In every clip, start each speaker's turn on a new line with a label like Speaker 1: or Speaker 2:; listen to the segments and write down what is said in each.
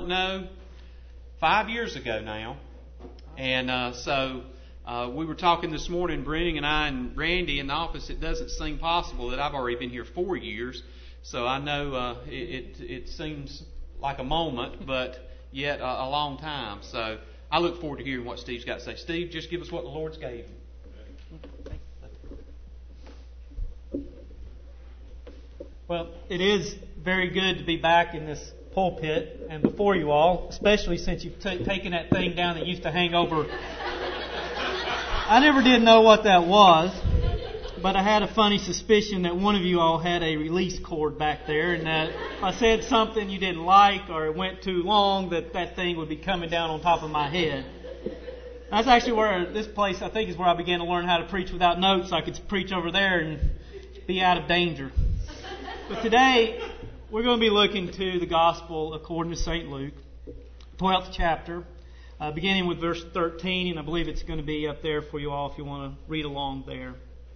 Speaker 1: know, 5 years ago now. And so we were talking this morning, Brennan and I and Randy in the office. It doesn't seem possible that I've already been here 4 years. So I know it seems like a moment, but yet a long time. So I look forward to hearing what Steve's got to say. Steve, just give us what the Lord's gave you.
Speaker 2: Well, it is very good to be back in this pulpit and before you all, especially since you've taken that thing down that used to hang over. I never did know what that was, but I had a funny suspicion that one of you all had a release cord back there, and that if I said something you didn't like or it went too long, that thing would be coming down on top of my head. That's actually where this place, I think, is where I began to learn how to preach without notes. So I could preach over there and be out of danger. But today, we're going to be looking to the Gospel according to St. Luke, 12th chapter, beginning with verse 13, and I believe it's going to be up there for you all if you want to read along there.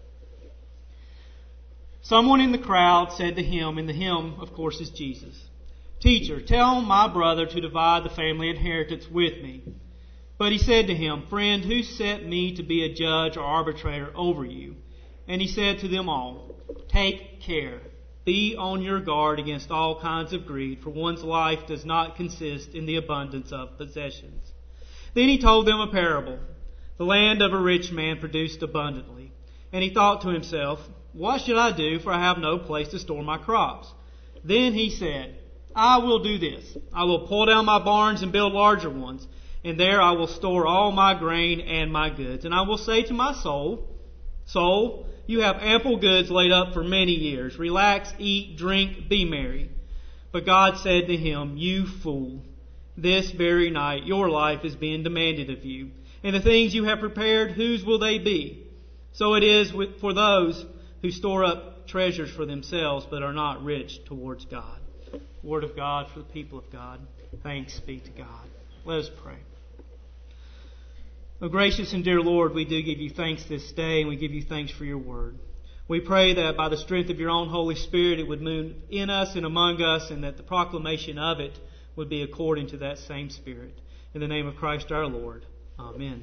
Speaker 2: Someone in the crowd said to him, and the him, of course, is Jesus, "Teacher, tell my brother to divide the family inheritance with me." But he said to him, "Friend, who set me to be a judge or arbitrator over you?" And he said to them all, "Take care. Be on your guard against all kinds of greed, for one's life does not consist in the abundance of possessions." Then he told them a parable. The land of a rich man produced abundantly. And he thought to himself, "What should I do, for I have no place to store my crops?" Then he said, "I will do this. I will pull down my barns and build larger ones, and there I will store all my grain and my goods. And I will say to my soul, 'Soul, you have ample goods laid up for many years. Relax, eat, drink, be merry.' But God said to him, 'You fool, this very night your life is being demanded of you. And the things you have prepared, whose will they be?' So it is for those who store up treasures for themselves, but are not rich towards God." Word of God for the people of God. Thanks be to God. Let us pray. Oh, gracious and dear Lord, we do give you thanks this day, and we give you thanks for your word. We pray that by the strength of your own Holy Spirit, it would move in us and among us, and that the proclamation of it would be according to that same Spirit. In the name of Christ our Lord. Amen.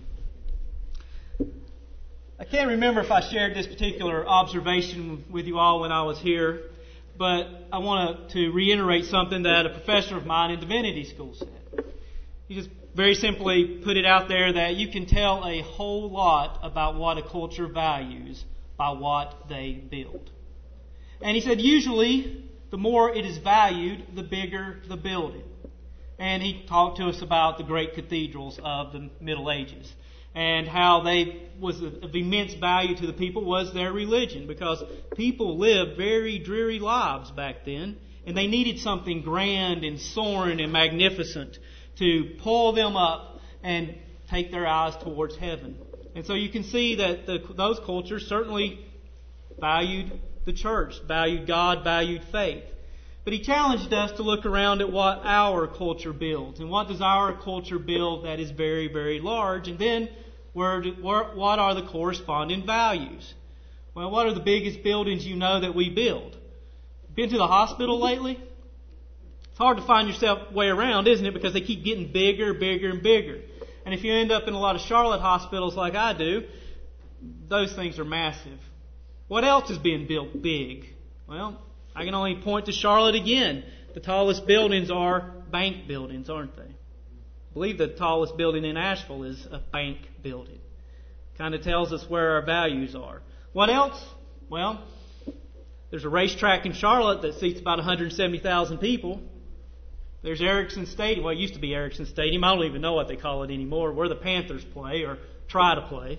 Speaker 2: I can't remember if I shared this particular observation with you all when I was here, but I want to reiterate something that a professor of mine in divinity school said. He just very simply put it out there that you can tell a whole lot about what a culture values by what they build. And he said usually the more it is valued, the bigger the building. And he talked to us about the great cathedrals of the Middle Ages and how they was of immense value to the people was their religion, because people lived very dreary lives back then, and they needed something grand and soaring and magnificent to pull them up and take their eyes towards heaven. And so you can see that those cultures certainly valued the church, valued God, valued faith. But he challenged us to look around at what our culture builds. And what does our culture build that is very, very large? And then what are the corresponding values? Well, what are the biggest buildings you know that we build? Been to the hospital lately? It's hard to find yourself way around, isn't it? Because they keep getting bigger, bigger, and bigger. And if you end up in a lot of Charlotte hospitals like I do, those things are massive. What else is being built big? Well, I can only point to Charlotte again. The tallest buildings are bank buildings, aren't they? I believe the tallest building in Asheville is a bank building. Kind of tells us where our values are. What else? Well, there's a racetrack in Charlotte that seats about 170,000 people. There's Erickson Stadium. Well, it used to be Erickson Stadium. I don't even know what they call it anymore, where the Panthers play or try to play.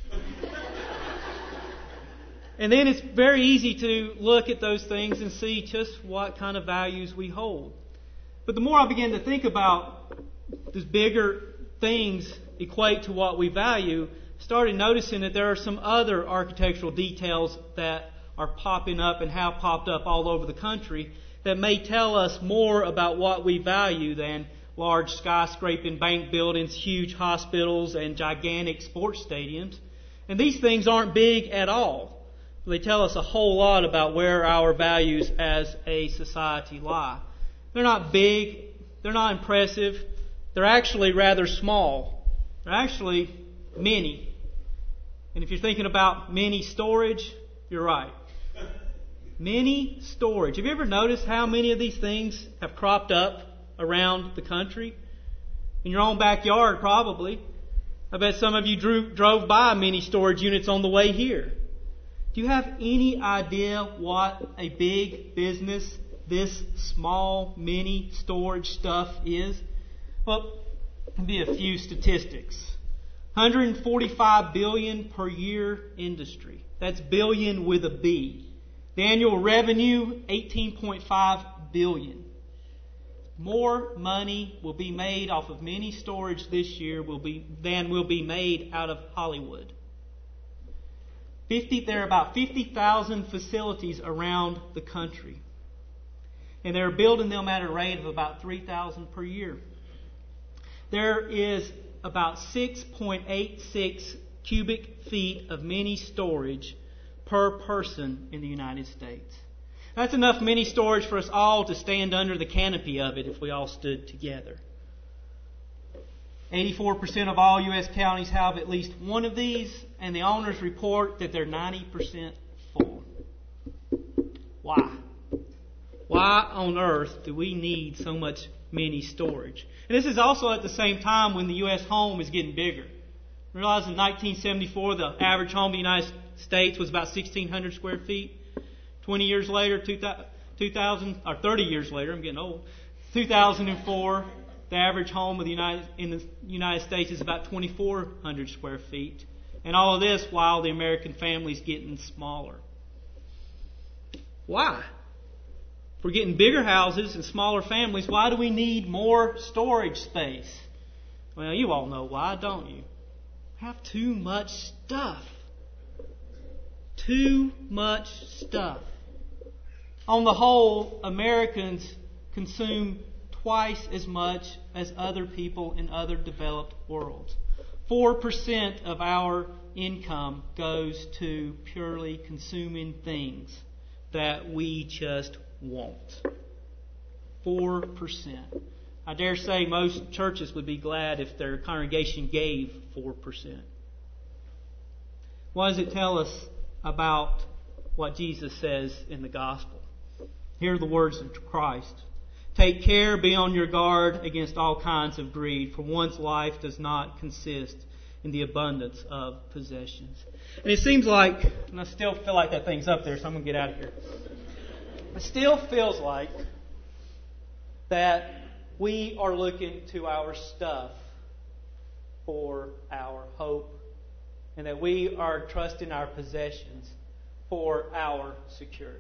Speaker 2: And then it's very easy to look at those things and see just what kind of values we hold. But the more I begin to think about these bigger things equate to what we value, I started noticing that there are some other architectural details that are popping up and have popped up all over the country that may tell us more about what we value than large skyscraping bank buildings, huge hospitals, and gigantic sports stadiums. And these things aren't big at all. They tell us a whole lot about where our values as a society lie. They're not big. they're not impressive. They're actually rather small. They're actually mini. And if you're thinking about mini storage, you're right. Mini storage. Have you ever noticed how many of these things have cropped up around the country? In your own backyard, probably. I bet some of you drove by mini storage units on the way here. Do you have any idea what a big business this small mini storage stuff is? Well, there'll be a few statistics. 145 billion per year industry. That's billion with a B. The annual revenue, 18.5 billion. More money will be made off of mini storage this year than will be made out of Hollywood. There are about 50,000 facilities around the country. And they're building them at a rate of about 3,000 per year. There is about 6.86 cubic feet of mini storage per person in the United States. That's enough mini storage for us all to stand under the canopy of it if we all stood together. 84% of all U.S. counties have at least one of these, and the owners report that they're 90% full. Why? Why on earth do we need so much mini storage? And this is also at the same time when the U.S. home is getting bigger. Realize in 1974 the average home in the United States was about 1,600 square feet. 20 years later, 2000, or 30 years later, I'm getting old, 2004, the average home in the United States is about 2,400 square feet. And all of this while the American family is getting smaller. Why? If we're getting bigger houses and smaller families, why do we need more storage space? Well, you all know why, don't you? We have too much stuff. Too much stuff. On the whole, Americans consume twice as much as other people in other developed worlds. 4% of our income goes to purely consuming things that we just want. 4%. I dare say most churches would be glad if their congregation gave 4%. What does it tell us about what Jesus says in the gospel? Here are the words of Christ. Take care, be on your guard against all kinds of greed, for one's life does not consist in the abundance of possessions. And it seems like, and I still feel like that thing's up there, so I'm going to get out of here. It still feels like that we are looking to our stuff for our hope, and that we are trusting our possessions for our security.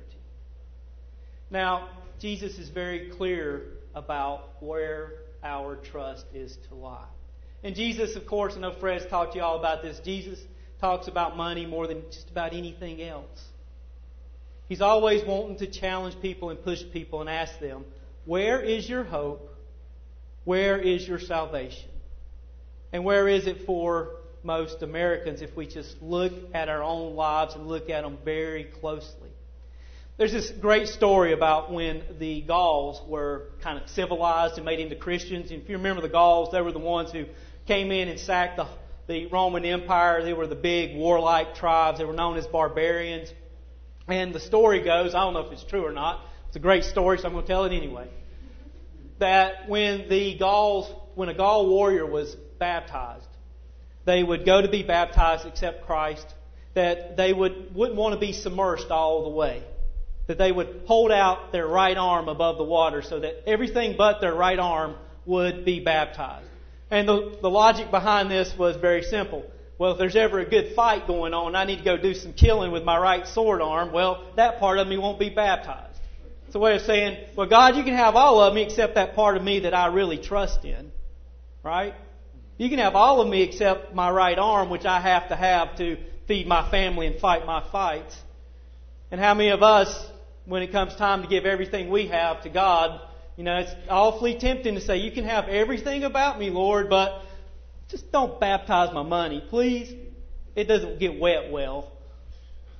Speaker 2: Now, Jesus is very clear about where our trust is to lie. And Jesus, of course, I know Fred's talked to you all about this, Jesus talks about money more than just about anything else. He's always wanting to challenge people and push people and ask them, where is your hope? Where is your salvation? And where is it for most Americans if we just look at our own lives and look at them very closely? There's this great story about when the Gauls were kind of civilized and made into Christians. And if you remember the Gauls, they were the ones who came in and sacked the Roman Empire. They were the big warlike tribes. They were known as barbarians. And the story goes, I don't know if it's true or not. It's a great story, so I'm going to tell it anyway. That when a Gaul warrior was baptized, they would go to be baptized, accept Christ, that they wouldn't want to be submerged all the way. That they would hold out their right arm above the water so that everything but their right arm would be baptized. And the logic behind this was very simple. Well, if there's ever a good fight going on, I need to go do some killing with my right sword arm, well, that part of me won't be baptized. It's a way of saying, well, God, you can have all of me except that part of me that I really trust in. Right? You can have all of me except my right arm, which I have to feed my family and fight my fights. And how many of us, when it comes time to give everything we have to God, it's awfully tempting to say, you can have everything about me, Lord, but just don't baptize my money, please. It doesn't get wet well.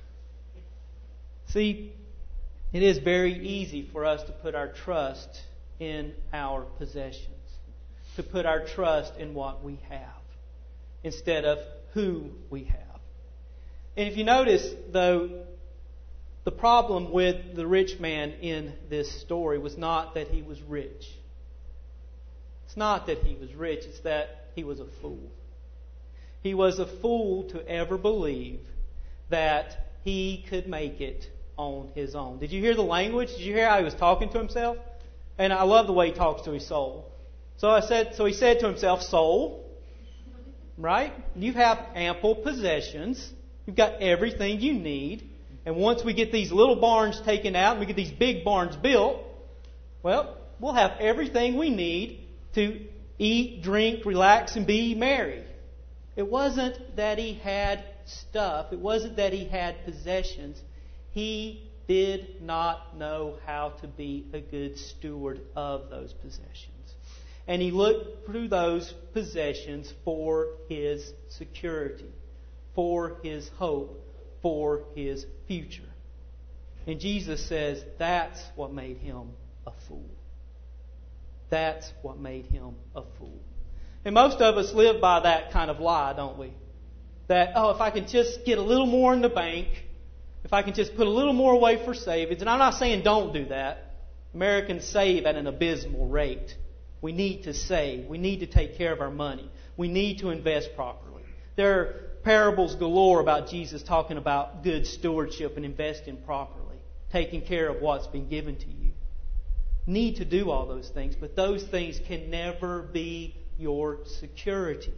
Speaker 2: See, it is very easy for us to put our trust in our possessions, to put our trust in what we have instead of who we have. And if you notice, though, the problem with the rich man in this story was not that he was rich. It's not that he was rich, it's that he was a fool. He was a fool to ever believe that he could make it on his own. Did you hear the language? Did you hear how he was talking to himself? And I love the way he talks to his soul. So he said to himself, soul, right? You have ample possessions. You've got everything you need. And once we get these little barns taken out and we get these big barns built, well, we'll have everything we need to eat, drink, relax, and be merry. It wasn't that he had stuff. It wasn't that he had possessions. He did not know how to be a good steward of those possessions. And he looked through those possessions for his security, for his hope, for his future. And Jesus says that's what made him a fool. That's what made him a fool. And most of us live by that kind of lie, don't we? That, if I can just get a little more in the bank, if I can just put a little more away for savings, and I'm not saying don't do that. Americans save at an abysmal rate. We need to save. We need to take care of our money. We need to invest properly. There are parables galore about Jesus talking about good stewardship and investing properly, taking care of what's been given to you. Need to do all those things, but those things can never be your security.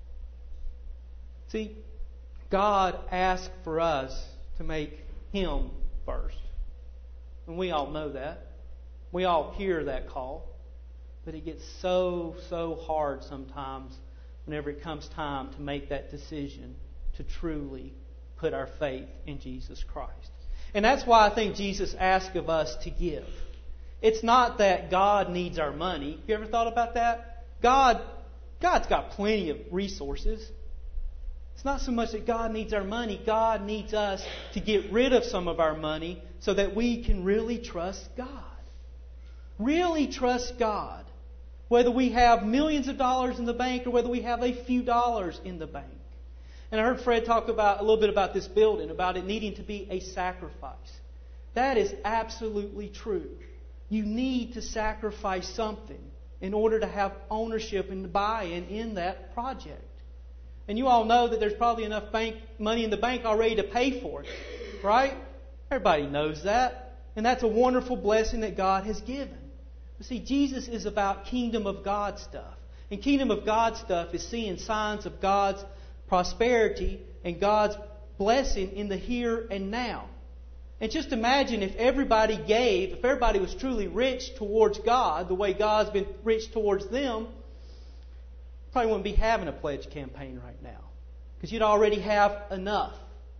Speaker 2: See, God asked for us to make Him first. And we all know that. We all hear that call. But it gets so hard sometimes whenever it comes time to make that decision to truly put our faith in Jesus Christ. And that's why I think Jesus asked of us to give. It's not that God needs our money. Have you ever thought about that? God's got plenty of resources. It's not so much that God needs our money. God needs us to get rid of some of our money so that we can really trust God. Really trust God. Whether we have millions of dollars in the bank or whether we have a few dollars in the bank. And I heard Fred talk a little bit about this building, about it needing to be a sacrifice. That is absolutely true. You need to sacrifice something in order to have ownership and buy-in in that project. And you all know that there's probably enough money in the bank already to pay for it. Right? Everybody knows that. And that's a wonderful blessing that God has given. But see, Jesus is about kingdom of God stuff. And kingdom of God stuff is seeing signs of God's prosperity and God's blessing in the here and now. And just imagine if everybody gave, if everybody was truly rich towards God, the way God's been rich towards them, probably wouldn't be having a pledge campaign right now. Because you'd already have enough.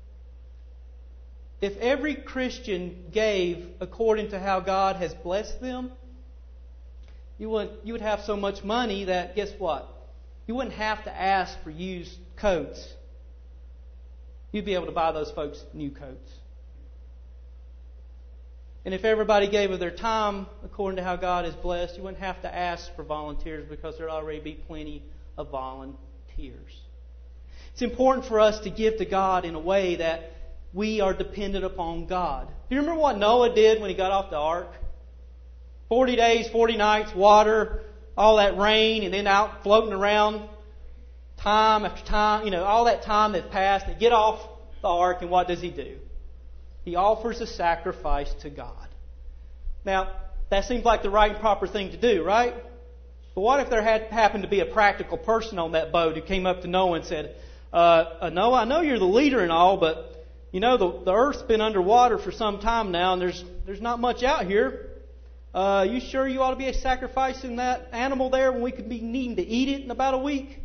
Speaker 2: If every Christian gave according to how God has blessed them, you would have so much money that, guess what? You wouldn't have to ask for used coats. You'd be able to buy those folks new coats. And if everybody gave of their time according to how God is blessed, you wouldn't have to ask for volunteers because there'd already be plenty of volunteers. It's important for us to give to God in a way that we are dependent upon God. Do you remember what Noah did when he got off the ark? 40 days, 40 nights, water, all that rain, and then out floating around time after time, all that time that passed. They get off the ark, and what does he do? He offers a sacrifice to God. Now, that seems like the right and proper thing to do, right? But what if there happened to be a practical person on that boat who came up to Noah and said, Noah, I know you're the leader and all, but the earth's been underwater for some time now, and there's not much out here. You sure you ought to be sacrificing that animal there when we could be needing to eat it in about a week?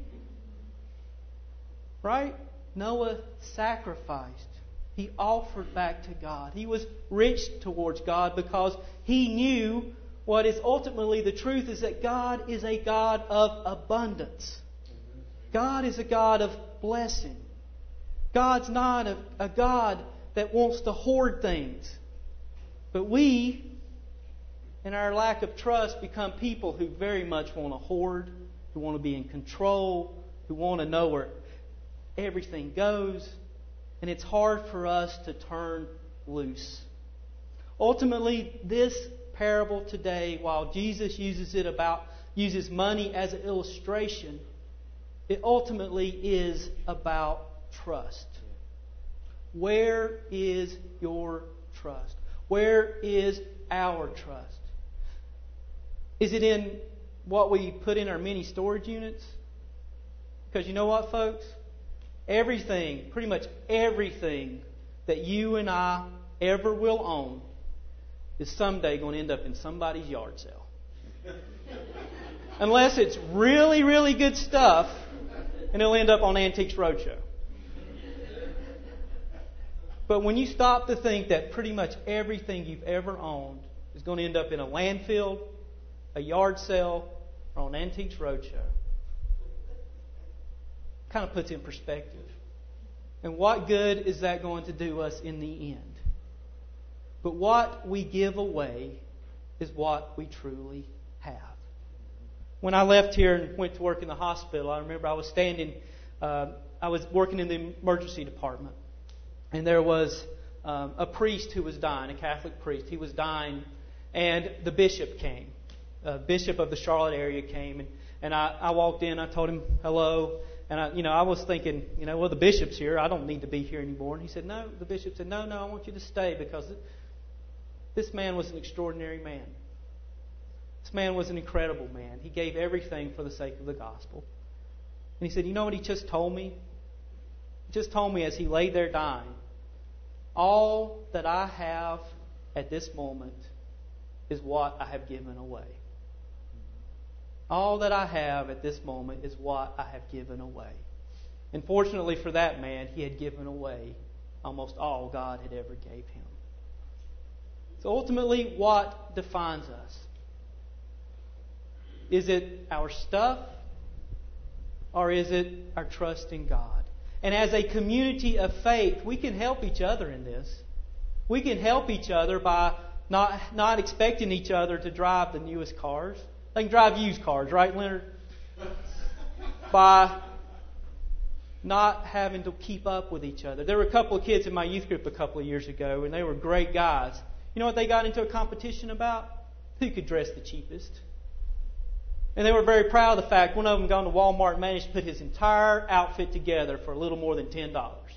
Speaker 2: Right? Noah sacrificed. He offered back to God. He was rich towards God because he knew what is ultimately the truth is that God is a God of abundance. God is a God of blessing. God's not a God that wants to hoard things. But we and our lack of trust become people who very much want to hoard, who want to be in control, who want to know where everything goes. And it's hard for us to turn loose. Ultimately, this parable today, while Jesus uses money as an illustration, it ultimately is about trust. Where is your trust? Where is our trust? Is it in what we put in our mini storage units? Because you know what, folks? Everything, pretty much everything that you and I ever will own is someday going to end up in somebody's yard sale. Unless it's really, really good stuff, and it'll end up on Antiques Roadshow. But when you stop to think that pretty much everything you've ever owned is going to end up in a landfill, a yard sale, or on Antiques Roadshow, kind of puts it in perspective. And what good is that going to do us in the end? But what we give away is what we truly have. When I left here and went to work in the hospital, I remember I was working in the emergency department. And there was a priest who was dying, a Catholic priest. He was dying, and the bishop came. Bishop of the Charlotte area came, and I walked in. I told him hello, and I was thinking, well, the bishop's here. I don't need to be here anymore. And he said, no. The bishop said, no, I want you to stay because this man was an extraordinary man. This man was an incredible man. He gave everything for the sake of the gospel. And he said, you know what he just told me? He just told me as he lay there dying, all that I have at this moment is what I have given away. All that I have at this moment is what I have given away. And fortunately for that man, he had given away almost all God had ever gave him. So ultimately, what defines us? Is it our stuff, or is it our trust in God? And as a community of faith, we can help each other in this. We can help each other by not expecting each other to drive the newest cars. They can drive used cars, right, Leonard? By not having to keep up with each other. There were a couple of kids in my youth group a couple of years ago, and they were great guys. You know what they got into a competition about? Who could dress the cheapest? And they were very proud of the fact one of them gone to Walmart and managed to put his entire outfit together for a little more than $10.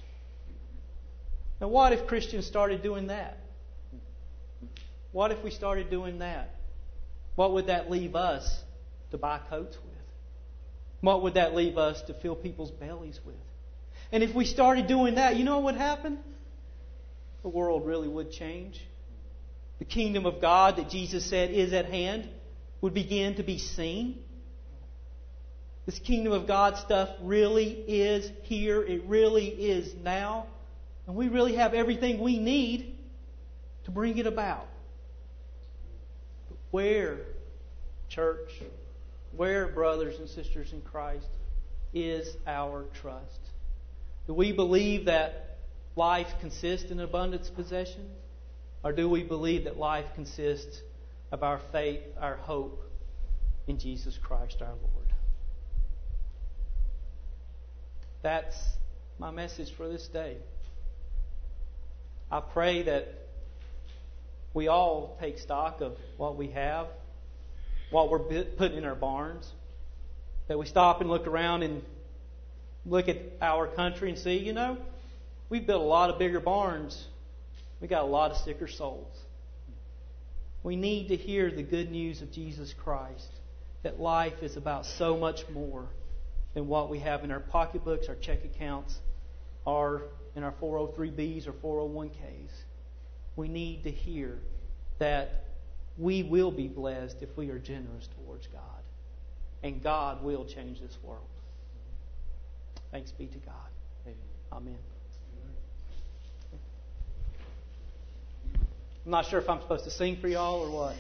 Speaker 2: Now, what if Christians started doing that? What if we started doing that? What would that leave us to buy coats with? What would that leave us to fill people's bellies with? And if we started doing that, you know what would happen? The world really would change. The kingdom of God that Jesus said is at hand would begin to be seen. This kingdom of God stuff really is here. It really is now. And we really have everything we need to bring it about. But where, church, where, brothers and sisters in Christ, is our trust? Do we believe that life consists in abundance of possessions? Or do we believe that life consists of our faith, our hope in Jesus Christ our Lord? That's my message for this day. I pray that we all take stock of what we have, what we're putting in our barns, that we stop and look around and look at our country and see, we've built a lot of bigger barns. We got a lot of sicker souls. We need to hear the good news of Jesus Christ, that life is about so much more than what we have in our pocketbooks, our check accounts, or in our 403Bs or 401Ks. We need to hear that we will be blessed if we are generous towards God. And God will change this world. Thanks be to God. Amen. I'm not sure if I'm supposed to sing for y'all or what.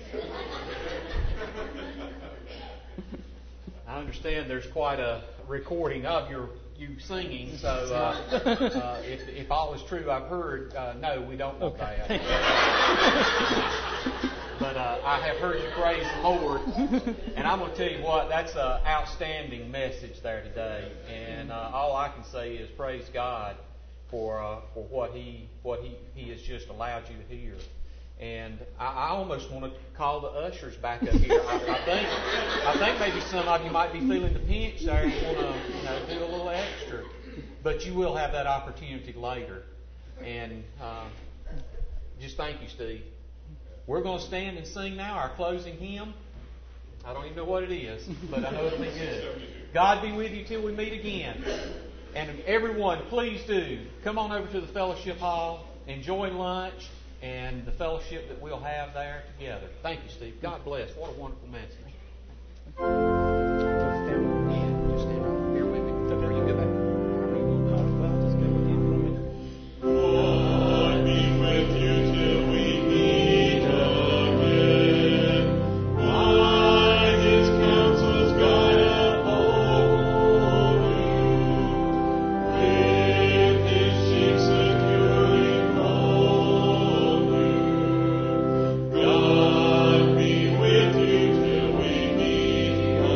Speaker 1: I understand there's quite a recording of you singing, so if all is true I've heard, no, we don't want that. But I have heard you praise the Lord, and I'm going to tell you what, that's an outstanding message there today. And all I can say is praise God for what He has just allowed you to hear. And I almost want to call the ushers back up here. I think maybe some of you might be feeling the pinch there and want to do a little extra. But you will have that opportunity later. And just thank you, Steve. We're going to stand and sing now our closing hymn. I don't even know what it is, but I know it'll be good. God be with you till we meet again. And everyone, please do come on over to the fellowship hall, enjoy lunch, and the fellowship that we'll have there together. Thank you, Steve. God bless. What a wonderful message.
Speaker 3: God be with you till we meet again.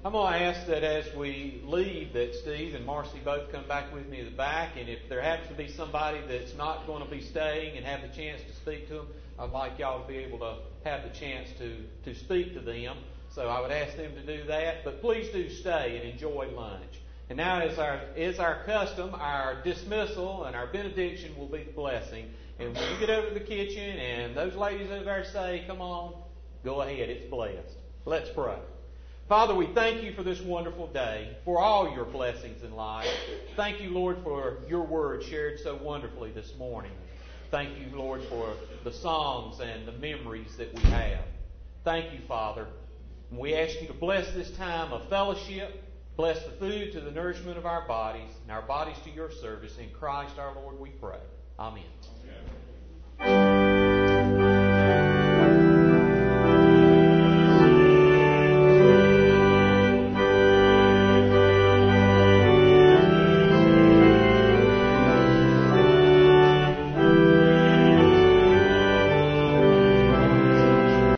Speaker 1: I'm going to ask that as we leave that Steve and Marcy both come back with me to the back, and if there happens to be somebody that's not going to be staying and have the chance to speak to them, I'd like y'all to be able to have the chance to speak to them. So I would ask them to do that, but please do stay and enjoy lunch. And now, as our custom, our dismissal and our benediction will be the blessing. And when you get over to the kitchen and those ladies over there say, come on, go ahead, it's blessed. Let's pray. Father, we thank you for this wonderful day, for all your blessings in life. Thank you, Lord, for your word shared so wonderfully this morning. Thank you, Lord, for the songs and the memories that we have. Thank you, Father. And we ask you to bless this time of fellowship. Bless the food to the nourishment of our bodies, and our bodies to your service. In Christ our Lord we pray. Amen. Amen.